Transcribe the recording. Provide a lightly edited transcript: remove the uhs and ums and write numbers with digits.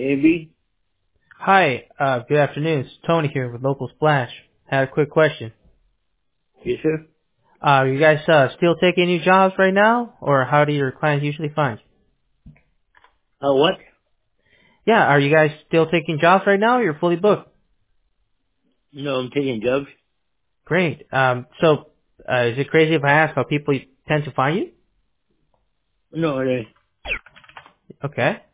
AB? Hi, good afternoon. It's Tony here with Local Splash. Had a quick question. Yes, sir. Are you guys still taking new jobs right now, or how do your clients usually find you? What? Yeah, are you guys still taking jobs right now, or you're fully booked? No, I'm taking jobs. Great. Is it crazy if I ask how people tend to find you? No, Okay.